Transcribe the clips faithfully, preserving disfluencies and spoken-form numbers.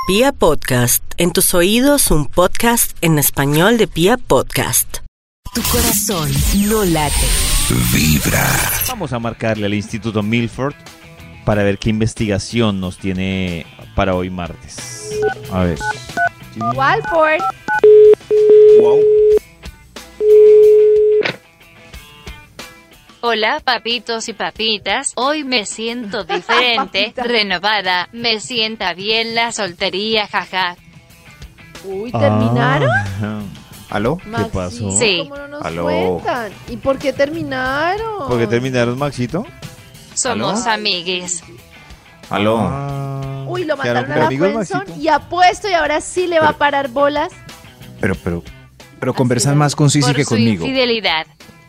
Pia Podcast, en tus oídos un podcast en español de Pia Podcast. Tu corazón no late. Vibra. Vamos a marcarle al Instituto Milford para ver qué investigación nos tiene para hoy martes. A ver. Walford. Wow. Hola, papitos y papitas. Hoy me siento diferente, Papita. renovada. Me sienta bien la soltería, jaja. Uy, ¿terminaron? Ah, ¿Aló? ¿Qué Maxito, pasó? Sí. ¿Cómo no nos Aló. cuentan? ¿Y por qué terminaron? ¿Por qué terminaron, Maxito? Somos ¿Aló? amigues. Aló. Ah, Uy, lo ¿quedaron mandaron como a la amigos, friendzone Maxito? y apuesto y ahora sí le va a parar bolas. Pero, pero, pero conversan más con Sisi por que su conmigo. infidelidad.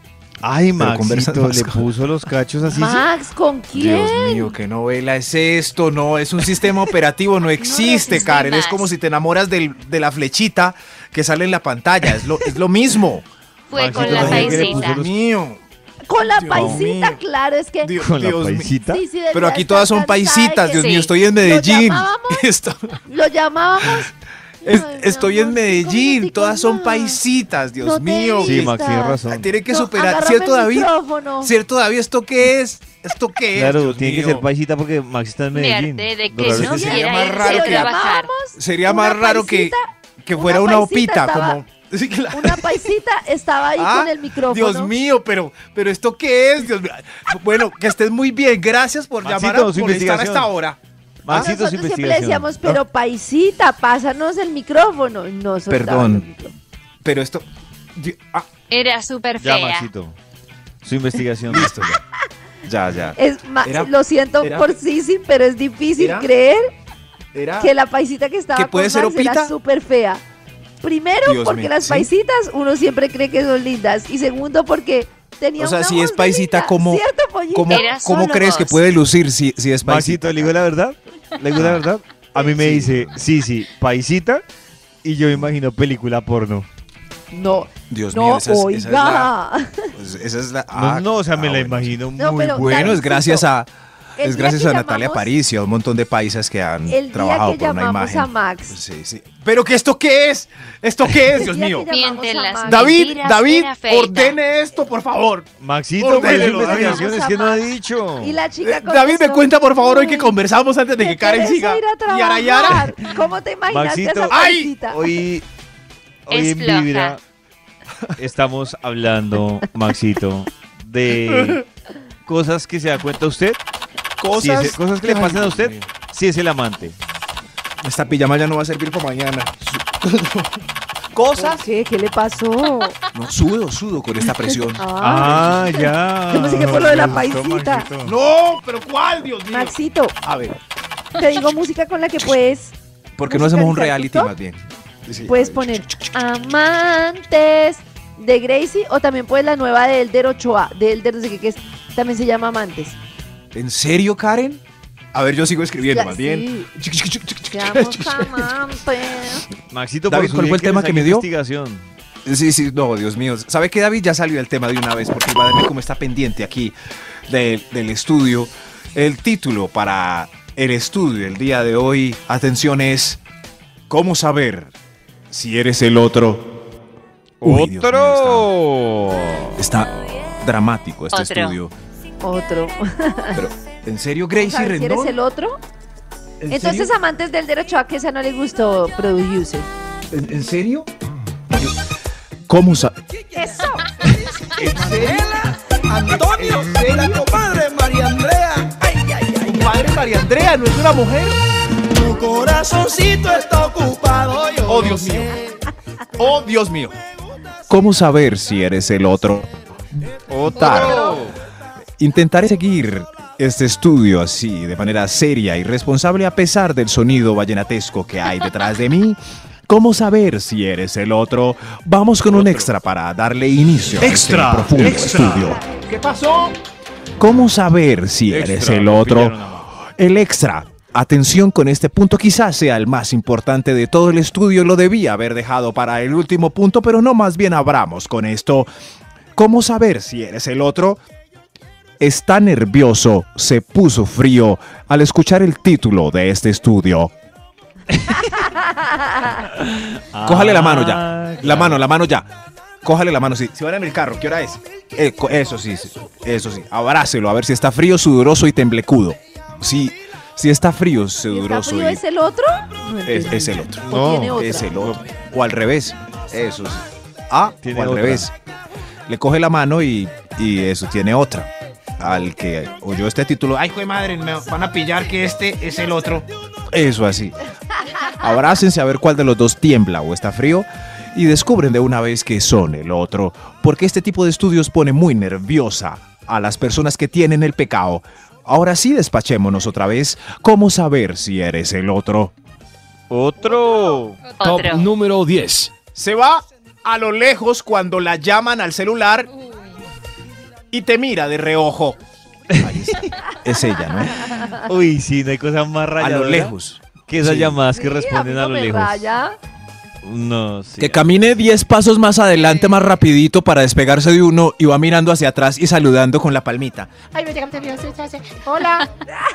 Ay, Pero conversan Maxito, más le con- puso los cachos así. Max, ¿con quién? Dios mío, qué novela es esto. No, es un sistema operativo, no existe, existe Karen. Es más. como si te enamoras del- de la flechita que sale en la pantalla. Es lo, es lo mismo. Fue Maxito, con la ¿también que le puso paisita. los- Dios mío. Con la Dios paisita, mío. claro, es que... Dios, Con la Dios mío. paisita. Sí, sí, debía Pero aquí estar todas son cansada de paisitas, que Dios Sí. mío, estoy en Medellín. llamábamos? Esto- Lo llamábamos... es- Ay, mi estoy en amor, sí, Medellín, cómete todas con son Max. paisitas, Dios No te mío. Sí, vistas. Max, tienes razón. Tiene que No, superar, agárrame ¿cierto, el David? micrófono. ¿Cierto, David? ¿Esto qué es? ¿Esto qué es? Claro, Dios tiene que mío? ser paisita porque Max está en Me Medellín. harté de Lo que raro es no que sería quiera más irse raro a que- trabajar. Sería Una más raro que, paisita- que fuera una una paisita opita, estaba- como... Sí, claro. Una paisita estaba ahí Ah, con el micrófono. Dios mío, pero, pero ¿esto qué es? Dios mío. Bueno, que estés muy bien. Gracias por Maxito, llamar a su molestar a investigación. esta hora. Maxito, su Nosotros siempre le investigación. decíamos, pero paisita, pásanos el micrófono. Y no soltaban Perdón. el micrófono. Pero esto... Di- ah, Era súper Ya, fea. Maxito. Su investigación. listo, ya. Ya, ya. Es ma- Era- lo siento era- por Sisi, pero es difícil era- creer Era... que la paisita que estaba ¿Que puede con ser Max era opita? súper fea. Primero, Dios porque mío, las ¿sí? paisitas uno siempre cree que son lindas. Y segundo, porque tenía O sea, una si voz es de paisita, linda, ¿cómo- ¿cierto, pollito? ¿Cómo, Era cómo solo crees que vos. puede lucir si, si es paisita? Maxito, le digo la verdad. Le digo la verdad. A mí me dice, sí, sí, paisita. Y yo me imagino película porno. No, Dios no, mío, esa es, esa es la... oiga. pues, esa es la- No, ah, no, o sea, me ah, la bueno. imagino No, muy pero- Bueno, es Davidcito, gracias a... El Es día gracias que a Natalia llamamos- París y a un montón de paisas que han El día trabajado que por una llamamos imagen. a Max. Sí, sí. ¿Pero que esto qué es? ¿Esto qué es, El Dios día mío? que llamamos Mienten a las Max. David, Mentiras, David, era feita. ordene esto, por favor. Maxito, Ordénelo, ¿cuál es la David. investigación? Es que no ha Vamos a dicho. Y la chica Eh, David, me contestó, cuenta, por favor, hoy que "Uy, conversamos antes de qué que Karen pereza siga. ir a Yara, yara. trabajar. ¿Cómo te imaginaste Maxito, esa ¡ay! paisita? Hoy, hoy Es en floja. Vibra estamos hablando, Maxito, de cosas que se da cuenta usted. Si Cosas, es- cosas que le Ay, pasan a Dios usted mío. si es el amante. Esta pijama ya no va a servir para mañana. ¿Por Cosas. qué? ¿Qué le pasó? No, sudo, sudo con esta presión. Ah, Ah, ya. Yo pensé que por lo de la Me gustó, paisita. Maxito. No, pero ¿cuál, Dios mío? Maxito, A ver, te digo música con la que puedes, ¿por qué no hacemos un ¿musicalizar reality TikTok? más bien? Sí, puedes a ver. poner Amantes de Gracie o también puedes la nueva de Elder Ochoa, de Elder no sé qué, que es, también se llama Amantes. ¿En serio, Karen? A ver, yo sigo escribiendo Ya, más bien. sí. Seamos amantes. Maxito, David, por su ¿cuál fue el bien tema le que me saqué dio? investigación. Sí, sí, no, Dios mío. ¿Sabe qué, David? Ya salió el tema de una vez porque va a ver cómo está pendiente aquí de- del estudio. El título para el estudio el día de hoy, atención, es ¿cómo saber si eres el otro? Uy, Dios mío, ¡Otro! está, está dramático este Otro. estudio. Otro. Pero, ¿en serio, Gracie ¿Sabes si eres Rendón? el otro? ¿En Entonces, serio? Amantes del Elder Ochoa, que esa no le gustó, producer. ¿En, en serio? ¿Cómo saber? Eso. ¿En serio? Antonio, la comadre María Andrea. Ay, ay, ay. Madre María Andrea, ¿no es una mujer? Tu corazoncito está ocupado. Yo Oh, no Dios sé. mío. Oh, Dios mío. ¿Cómo saber si eres el otro? ¡Otro! Intentaré seguir este estudio así, de manera seria y responsable, a pesar del sonido vallenatesco que hay detrás de mí. ¿Cómo saber si eres el otro? Vamos con un extra para darle inicio a este profundo estudio. ¿Qué pasó? ¿Cómo saber si eres Extra, el lo otro? pillaron a mano. El extra. Atención con este punto, quizás sea el más importante de todo el estudio. Lo debía haber dejado para el último punto, pero no, más bien abramos con esto. ¿Cómo saber si eres el otro? Está nervioso, se puso frío al escuchar el título de este estudio. Cójale la mano ya. Ah, La claro. mano, la mano ya. Cójale la mano, sí. Si van en el carro, ¿qué hora es? Eh, co- eso sí, sí, eso sí. Abrácelo, a ver si está frío, sudoroso y temblecudo. Sí, si está frío, ¿Y está sudoroso frío y... es el otro? No Es, entendí. es el otro. ¿O tiene otra? Es el otro. O al revés. Eso sí. Ah, Tiene o al otra. revés. Le coge la mano y, y eso, tiene otra. Al que oyó este título, ay, Ay, jue madre, me van a pillar que este es el otro. eso así. Abrácense a ver cuál de los dos tiembla o está frío y descubren de una vez que son el otro, porque este tipo de estudios pone muy nerviosa a las personas que tienen el pecado. Ahora sí despachémonos otra vez. ¿Cómo saber si eres el otro? Otro. Top Otro. número diez. Se va a lo lejos cuando la llaman al celular y te mira de reojo. Ahí está. Es ella, ¿no? Uy, sí, no hay cosa más A rayadora lo lejos. que esas Sí. llamadas que Sí, a mí responden no a lo me lejos. raya. No, sí. Que camine diez pasos más adelante, más rapidito para despegarse de uno y va mirando hacia atrás y saludando con la palmita. Hola.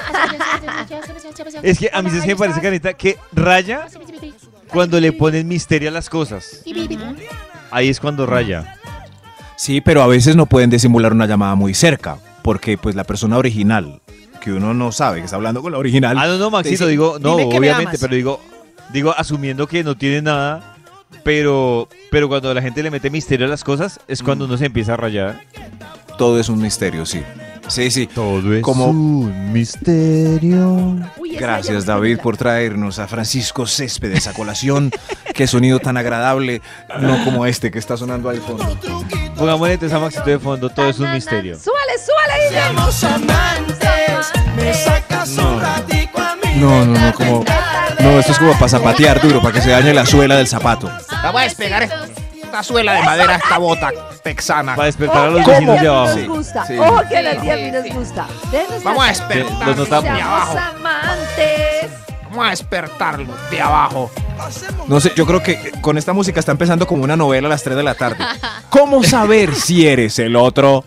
Es que a mí sí me parece, Canita, que raya cuando le ponen misterio a las cosas. Ahí es cuando raya. Sí, pero a veces no pueden disimular una llamada muy cerca, porque pues la persona original, que uno no sabe que está hablando con la original. Ah, no, no, Maxito, dice, digo, no, "Dime que me obviamente, amas". pero digo, digo, asumiendo que no tiene nada, pero, pero cuando la gente le mete misterio a las cosas, es cuando uno se empieza a rayar. Todo es un misterio, sí. Sí, sí. Todo es Como- un misterio. Uy, esa Gracias, ya me David, gusta. por traernos a Francisco Céspedes a colación. Qué sonido tan agradable, no como este que está sonando al fondo. Pongámosle entonces a Maxito de fondo, todo es un misterio. Súbale, súbale, dice. Seamos amantes, me sacas un ratico a mí. No, no, no, como... No, esto es como para zapatear duro, para que se dañe la suela del zapato. La voy a despegar esta suela de madera, esta bota texana. Para despertar a los Ojo, que vecinos a de mí abajo. nos gusta. Sí. Ojo que a las diez a mí nos gusta. Déjenos Vamos a pasar. despertar Los notamos. de Seamos abajo. amantes. Vamos a despertarlo de abajo. No sé, yo creo que con esta música está empezando como una novela a las tres de la tarde. ¿Cómo saber si eres el otro?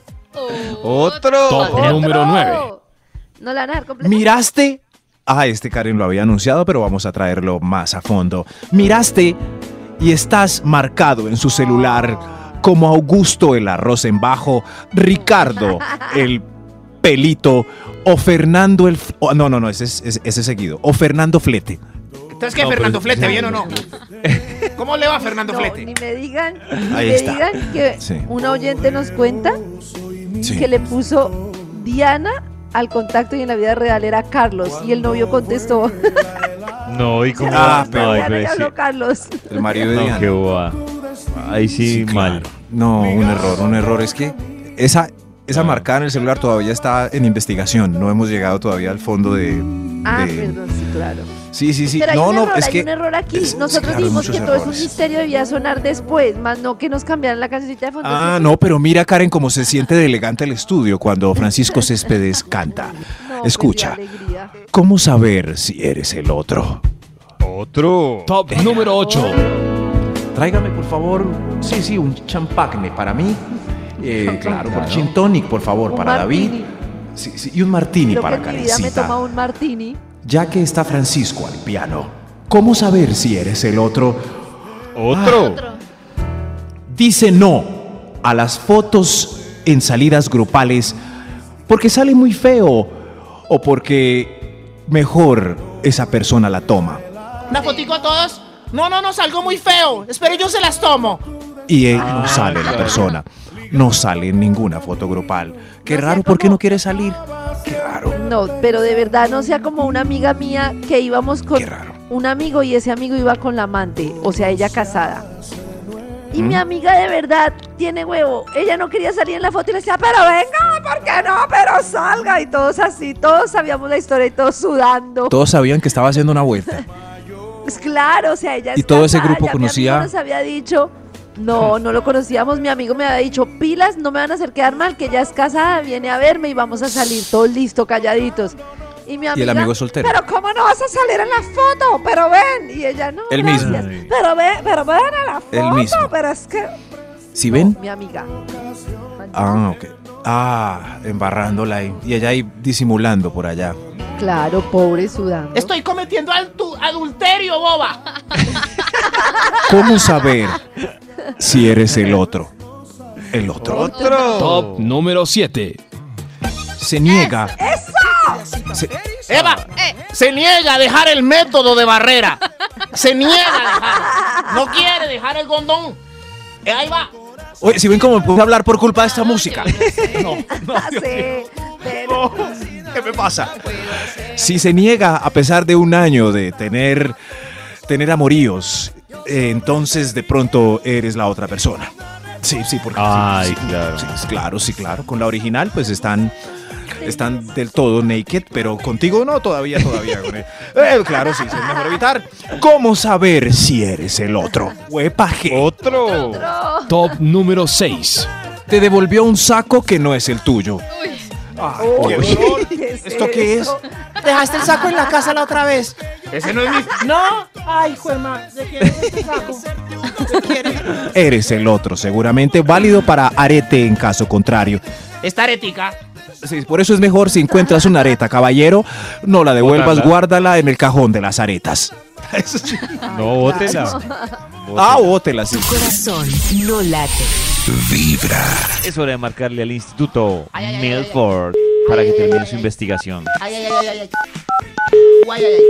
Otro. Top Otro. número nueve. No la van a dejar completa. ¿Miraste? Ah, este Karen lo había anunciado, pero vamos a traerlo más a fondo. ¿Miraste? Y estás marcado en su celular como Augusto el arroz en bajo, Ricardo el pelito o Fernando el... f- oh, no, no, no, ese es ese, ese es seguido. O Fernando Flete. Entonces, ¿qué, No, Fernando pero- Flete, bien o no? ¿Cómo le va a Fernando No, Flete? ni me digan, Ahí ni me está. digan que Sí. una oyente nos cuenta Sí. que le puso Diana al contacto y en la vida real era Carlos y el novio contestó. No, y como. Ah, pero- no, Diana pero y sí. habló Carlos. El marido de No, Diana. qué boba. Ahí sí, Sí, mal. claro. No, un error, un error. Es que esa, esa Ah. marcada en el celular todavía está en investigación. No hemos llegado todavía al fondo de... Ah, de- perdón, sí, claro. Sí, sí, sí. Pero hay no, un no, error, es hay que... un error aquí. es- Nosotros claro, dijimos muchos que todo es un errores. misterio, debía sonar después, más no que nos cambiaran la cancioncita de fondo. Ah, no, pero mira, Karen, cómo se siente de elegante el estudio cuando Francisco Céspedes canta. No, pues, Escucha. qué alegría. ¿Cómo saber si eres el otro? Otro. Top número ocho. Tráigame, por favor, sí, sí, un champagne para mí. Eh, claro, por gin tonic, por favor, Un para martini. David. Sí, sí, y un martini Creo para que en mi vida me Karencita. toma un martini. Ya que está Francisco al piano, ¿cómo saber si eres el otro? Otro. Dice no a las fotos en salidas grupales porque sale muy feo o porque mejor esa persona la toma. ¿Una fotico a todos? No, no, no, salgo muy feo. Espere, yo se las tomo. Y él no sale la persona. No sale en ninguna foto grupal. Qué raro, ¿por qué no quiere salir? Qué raro, No, pero de verdad no sea como una amiga mía que íbamos con qué raro. un amigo y ese amigo iba con la amante, o sea, ella casada. Y ¿Mm? mi amiga de verdad tiene huevo. Ella no quería salir en la foto y le decía, pero venga, ¿por qué no? Pero salga. Y todos así, todos sabíamos la historia y todos sudando. Todos sabían que estaba haciendo una vuelta. Pues claro, o sea, ella es Y todo ese casada, grupo ya mi conocía- amigo nos había dicho, no, no lo conocíamos. Mi amigo me había dicho, pilas, no me van a hacer quedar mal, que ella es casada, viene a verme y vamos a salir todos listos, calladitos. Y mi amiga, amigo es soltero. pero ¿cómo no vas a salir en la foto? Pero ven. Y ella, no, Él gracias. mismo. Pero ven, pero ven a la foto. Él mismo. Pero es que... ¿Sí ven? Mi amiga. Ah, ok. Ah, embarrándola ahí. Y ella ahí disimulando por allá. Claro, pobre sudando. Estoy cometiendo altu- adulterio, boba. ¿Cómo saber si eres el otro? El otro. Otro. Top número siete. Se niega. Se- Eva, se niega a dejar el método de barrera. Se niega a dejar. No quiere dejar el condón. Eh, Ahí va. Oye, si ven cómo me puse a hablar por culpa de esta música. No, no, Ah, Dios sí, mío. pero- ¿Qué me pasa? Si se niega a pesar de un año de tener, tener amoríos, eh, entonces de pronto eres la otra persona. Sí, sí, porque Ay, sí, sí, claro. sí, claro, sí, claro. Con la original, pues están, están del todo naked, pero contigo no, todavía, todavía. con él. Eh, claro, sí, sí, es mejor evitar. ¿Cómo saber si eres el otro? Huepaje. Otro. Top número seis. Te devolvió un saco que no es el tuyo. Ay, Uy, qué horror. ¿qué es ¿Esto qué es? eso? Dejaste el saco en la casa la otra vez. Ese no es mi. No. Ay, juema. ¿De quién es este saco? ¿De quién es? Eres el otro, seguramente válido para arete en caso contrario. Esta aretica. Sí, por eso es mejor si encuentras una areta, caballero, no la devuelvas, Botarla. guárdala en el cajón de las aretas. Eso sí. No, bótela. Ah, bótela, sí. Tu corazón no late. Es hora de marcarle al Instituto Ay, ay, ay, ay, Milford para que termine su investigación. Ay, ay, ay, ay, ay. Guay, ay, ay.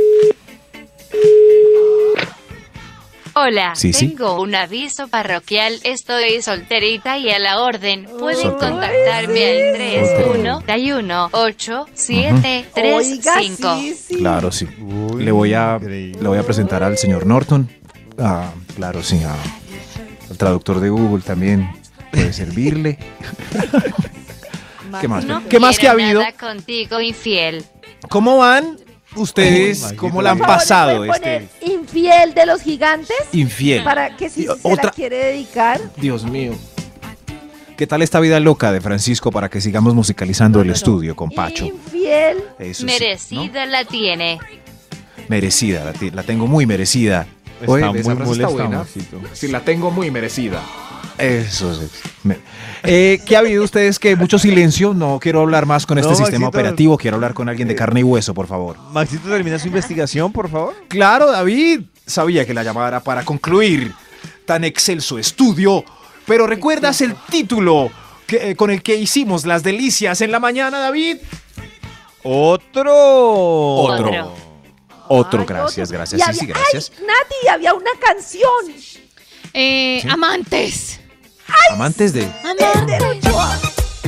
Hola, Sí, sí. tengo un aviso parroquial. Estoy solterita y a la orden. Pueden Soltera. contactarme al tres Soltera. uno uno ocho siete tres Oiga, cinco. sí, sí. Claro, sí. Uy, Le voy a, increíble. le voy a presentar al señor Norton. Ah, claro, sí. ah, al traductor de Google también puede servirle. ¿Qué más? No ¿Qué más que ha quiero habido? nada contigo infiel. ¿Cómo van ustedes? Uy, ¿Cómo la han Por favor, ¿le pasado pueden poner este infiel de los gigantes? infiel? Para que si Y se otra- la quiere dedicar. Dios mío. ¿Qué tal esta vida loca de Francisco para que sigamos musicalizando el estudio con Pacho? Infiel. Eso sí, Merecida la tiene. ¿no? Merecida, la, ti- la tengo muy merecida. Está Oye, muy esa frase está molesta, buena. Maxito. Sí, la tengo muy merecida. Eso sí. Me- Eh, ¿Qué ha habido ustedes? Que mucho silencio. No quiero hablar más con este No, sistema Maxito. operativo. Quiero hablar con alguien de carne y hueso, por favor. Maxito, termina su investigación, por favor. Claro, David. Sabía que la llamada era para concluir tan excelso estudio. Pero ¿recuerdas el título que- eh, con el que hicimos las delicias en la mañana, David? Otro. Otro. Otro. Otro, Ay, gracias, otro. gracias. Y Sí, había- sí, gracias. Ay, Nati, había una canción. Eh, ¿Sí? Amantes. Amantes de... Amantes. De Ochoa.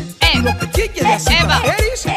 Eva.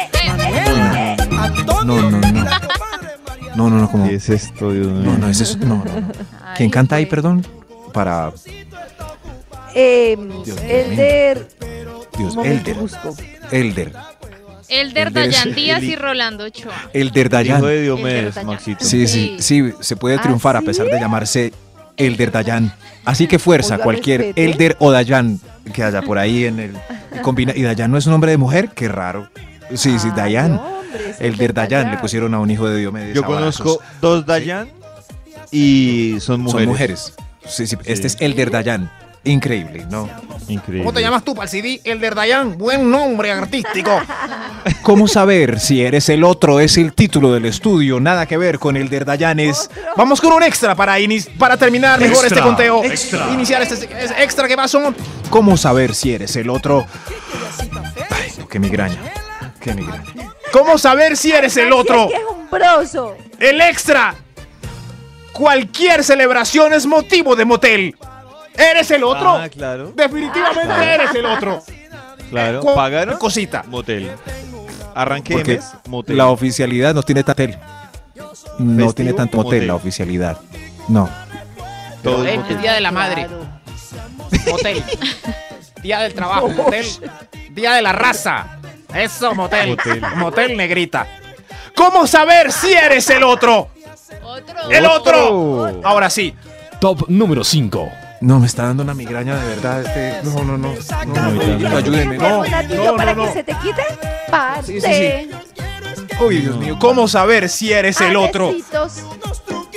No, no, no. No, no, no, como... ¿Qué es esto, Dios mío? No, no, es eso. No, no, no. ¿Quién canta ahí, perdón? Para... Eh, Dios mío. Elder. Dios, Un momento, Elder. busco. Elder. Elder Elder es Dayan Díaz el- y Rolando Ochoa. Elder Hijo Dayan. de Diomedes, Elder Dayan. Maxito. Sí, sí, sí, se puede ¿Ah, triunfar a sí? pesar de llamarse Elder Dayan. Así que fuerza, Oiga, cualquier respete. Elder o Dayan que haya por ahí en el... combina- y Dayan no es un nombre de mujer, qué raro. Sí, sí, Ay, Dayan. hombre, es Elder Dayan le Dayan. pusieron a un hijo de Diomedes. Yo a balazos. conozco dos Dayan y son mujeres. Son mujeres. Sí, sí, este Sí. es Elder Dayan. Increíble, ¿no? Increíble. ¿Cómo te llamas tú para el C D? Elder Dayan. Buen nombre artístico. ¿Cómo saber si eres el otro? Es el título del estudio. Nada que ver con Elder Dayanes. Vamos con un extra para, ini- para terminar mejor este conteo. Iniciar este este extra. ¿Qué pasó? ¿Cómo saber si eres el otro? Ay, no, qué migraña. Qué migraña. ¿Cómo saber si eres el otro? ¡Qué quejumbroso! El extra. Cualquier celebración es motivo de motel. ¿Eres el otro? Ah, claro. Definitivamente Claro. eres el otro. Claro. Cu- ¿Pagaron? Cosita. Motel. Arranque de Porque mes, motel. la oficialidad no tiene tanto no Festivo, tiene tanto motel, motel. la oficialidad. No. Todo El, el motel. día de la madre. Claro. Motel. Día del trabajo. Motel. Día de la raza. Eso, motel. Motel. Motel negrita. ¿Cómo saber si eres el otro? Otro. ¡El otro! Otro. Ahora sí. Top número cinco. No, me está dando una migraña de verdad. Este, no, no, no. No, No, no, no, no. ayúdenme. No, ¿Un latito no, para no, que no. se te quite? Parte. Sí, sí, sí. Uy, Dios mío. ¿Cómo saber si eres el otro? Panecitos.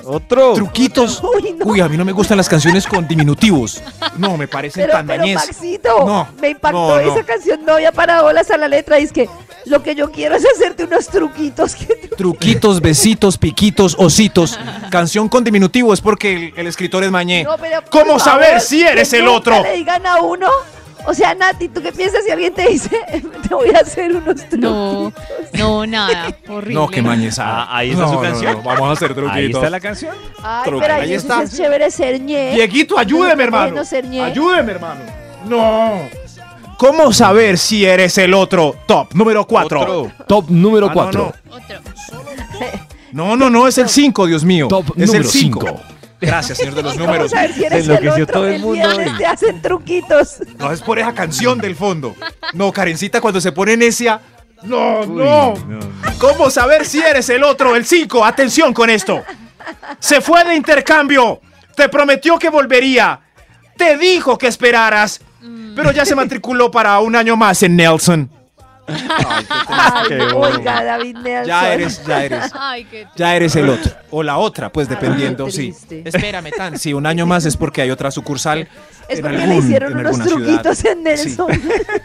Otro. Truquitos. Uy, no. Uy, a mí no me gustan las canciones con diminutivos. No, me parecen Pero, tan pero mañez. Maxito, No, me impactó no, no. esa canción, no había parado bolas a la letra. Y es que lo que yo quiero es hacerte unos truquitos. Que tú- Truquitos, besitos, piquitos, ositos. Canción con diminutivo es porque el, el escritor es mañé. No, pero, por ¿Cómo favor, saber si eres que el nunca otro? le digan a uno. O sea, Nati, ¿tú qué piensas si alguien te dice, te voy a hacer unos truquitos? No, no, nada. Horrible. No, qué mañezada. Ah, ahí está su canción. vamos a hacer truquitos. Ahí está la canción. Ay, Truco, pero ahí ahí está. es chévere ser ñe. Dieguito, ayúdeme, hermano. Bueno, ser ñe. Ayúdeme, hermano. No. ¿Cómo saber si eres el otro? Top número cuatro. Otro. Top número Ah, no, cuatro. Otro. No, no, no, es el cinco, Dios mío. Top es el número cinco. cinco. Gracias, señor de los ¿Cómo números. saber si eres Se el enloqueció otro? todo el El mundo viernes hoy. te hacen truquitos. No, es por esa canción del fondo. No, Karencita, cuando se pone necia. No, Uy, no. no, no. ¿Cómo saber si eres el otro? El cinco. Atención con esto. Se fue de intercambio. Te prometió que volvería. Te dijo que esperaras. Pero ya se matriculó para un año más en Nelson. Ay, Qué oiga, David Nelson. Ya eres, ya eres. Ay, qué Ya eres el otro. O la otra, pues dependiendo, qué sí. triste. Espérame, tan. Sí, un año más es porque hay otra sucursal. Es en porque algún- le hicieron en unos alguna ciudad. truquitos en Nelson.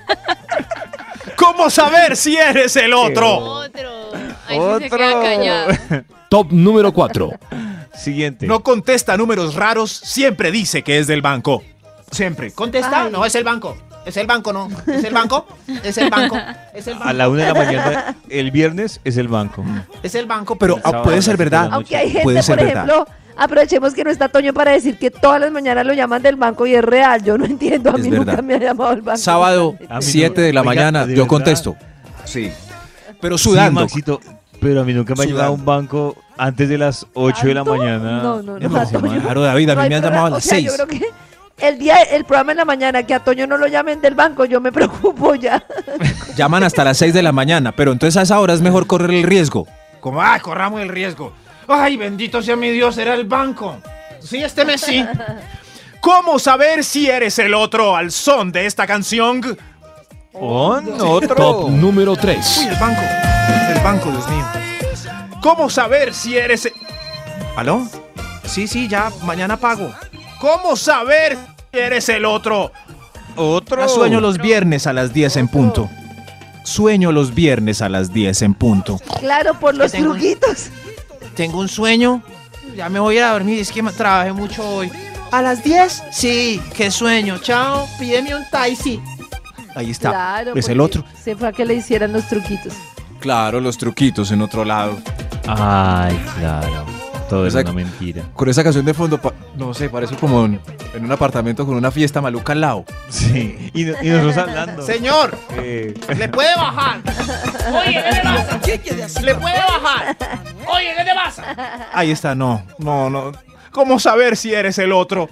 ¿Cómo saber si eres el otro? Otro. Ahí sí se queda Otro. callado. Top número cuatro. Siguiente. No contesta números raros, siempre dice que es del banco. Siempre. ¿Contesta? Ay. No, es el banco. Es el banco, no. ¿Es el banco? Es el banco. Es el A banco. la una de la mañana, el viernes, es el banco. Es el banco. Pero El ah, sábado puede a las ser siete de la verdad. noche. Aunque hay gente, Puede ser por verdad. ejemplo, aprovechemos que no está Toño para decir que todas las mañanas lo llaman del banco y es real. Yo no entiendo, a Es mí verdad. nunca me ha llamado el banco. Sábado, A mí siete de la Oiga, mañana, ¿de yo verdad? contesto. Sí. Pero Sí, sudando. Maxito, pero a mí nunca me ha Sudando. llegado un banco antes de las ocho de la ¿Tanto? mañana. No, no, no, en la a Toño. semana. Claro, David, a No mí hay me han programa- llamado a o las sea, seis. yo creo que el día, el programa en la mañana, que a Toño no lo llamen del banco, yo me preocupo ya. Llaman hasta las seis de la mañana, pero entonces a esa hora es mejor correr el riesgo. Como, ay, corramos el riesgo. Ay, bendito sea mi Dios, era el banco. Sí, este mes sí. ¿Cómo saber si eres el otro al son de esta canción? On, otro. Top número Uy, tres. el banco. El banco, Dios mío. ¿Cómo saber si eres... e- ¿Aló? Sí, sí, ya, mañana pago. ¿Cómo saber si eres el otro? Otro. Ah, sueño los viernes a las diez en punto. Sueño los viernes a las diez en punto. Claro, por los tengo- truquitos. Tengo un sueño. Ya me voy a ir a dormir. Es que me- trabajé mucho hoy. ¿A las diez? Sí, qué sueño. Chao, pídeme un taxi. Ahí está. Claro, es el porque otro. Se fue a que le hicieran los truquitos. Claro, los truquitos en otro lado. Ay, claro. Todo es Esa- una mentira. Con esa canción de fondo, pa- no sé, parece como en, en un apartamento con una fiesta maluca al lado. Sí. Y, no- y nosotros hablando. Señor, Eh, ¿le puede bajar? Oye, ¿qué te pasa? ¿Le puede bajar? Oye, ¿qué te pasa? Ahí está, no, no, no. ¿Cómo saber si eres el otro?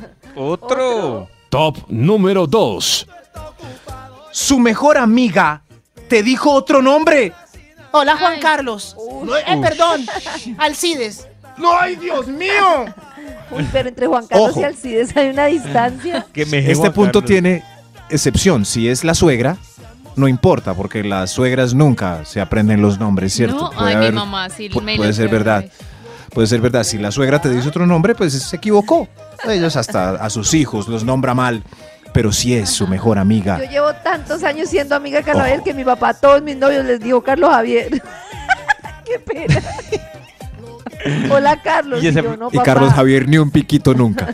otro. Top número dos. Su mejor amiga te dijo otro nombre. Hola, Juan Ay. Carlos. No, eh, perdón, Alcides. ¡No, ay, Dios mío! Uy, pero entre Juan Carlos Ojo. y Alcides hay una distancia. Que me Este Juan punto Carlos. tiene excepción. Si es la suegra, no importa, porque las suegras nunca se aprenden los nombres, ¿cierto? No, ay, mi mamá sí pu- me puede lo ser sabe. verdad. Puede ser verdad. Si la suegra te dice otro nombre, pues se equivocó. Ellos hasta a sus hijos los nombra mal. Pero si es su mejor amiga. Yo llevo tantos años siendo amiga de Carlos Ojo. Javier que mi papá a todos mis novios les dijo Carlos Javier. Qué pena. Hola, Carlos. Y ese- yo, no, Y papá. Carlos Javier ni un piquito nunca.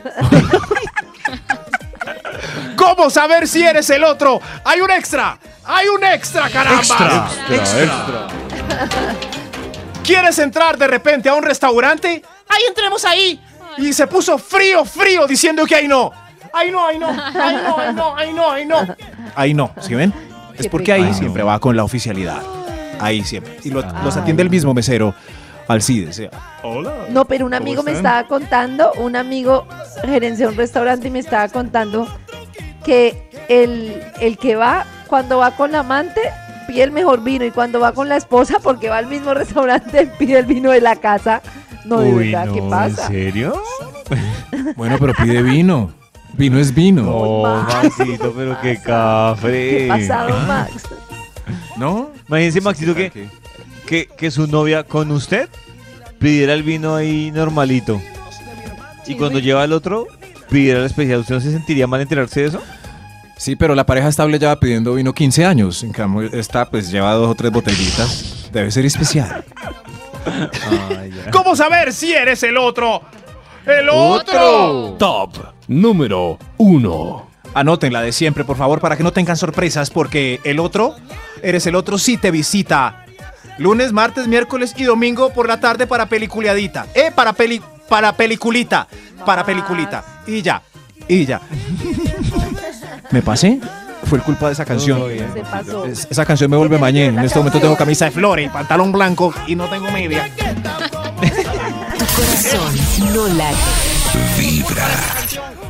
¿Cómo saber si eres el otro? ¡Hay un extra! ¡Hay un extra, caramba! Extra. Extra. ¿Quieres entrar de repente a un restaurante? Ahí entremos ahí. Y se puso frío, frío, diciendo que ahí no. Ahí no, ahí no, ahí no, ahí no, ahí no, ahí no. Ahí no, ¿sí ven? Es Qué porque ahí pecado. siempre va con la oficialidad. Ahí siempre. Y lo- Ah. los atiende el mismo mesero, Alcides. ¿sí? Hola. No, pero un amigo me están? estaba contando, un amigo gerencia un restaurante y me estaba contando que el, el que va, cuando va con la amante, pide el mejor vino y cuando va con la esposa, porque va al mismo restaurante, pide el vino de la casa. No, de Uy, verdad, no, ¿qué pasa? ¿en serio? Bueno, pero pide vino. Vino es vino. No, Max. Maxito, pero qué cafre. ¿Qué pasado, Max? ¿No? Imagínese, Maxito, que, que, que su novia con usted pidiera el vino ahí normalito y cuando lleva el otro, pidiera el especial, ¿usted no se sentiría mal enterarse de eso? Sí, pero la pareja estable lleva pidiendo vino quince años. En cambio, esta pues lleva dos o tres botellitas. Debe ser especial. Ay, ya. ¿Cómo saber si eres el otro? ¡El otro! Top número uno. Anoten la de siempre, por favor, para que no tengan sorpresas, porque el otro, eres el otro, sí te visita. Lunes, martes, miércoles y domingo por la tarde para peliculeadita. Eh, para peli, para peliculita. Para peliculita. Y ya, y ya. ¿Me pasé? Fue el culpa de esa canción. Todo bien. Se pasó. Es- esa canción me vuelve mañana. En este momento tengo camisa de flores, pantalón blanco y no tengo media. Tu corazón no late.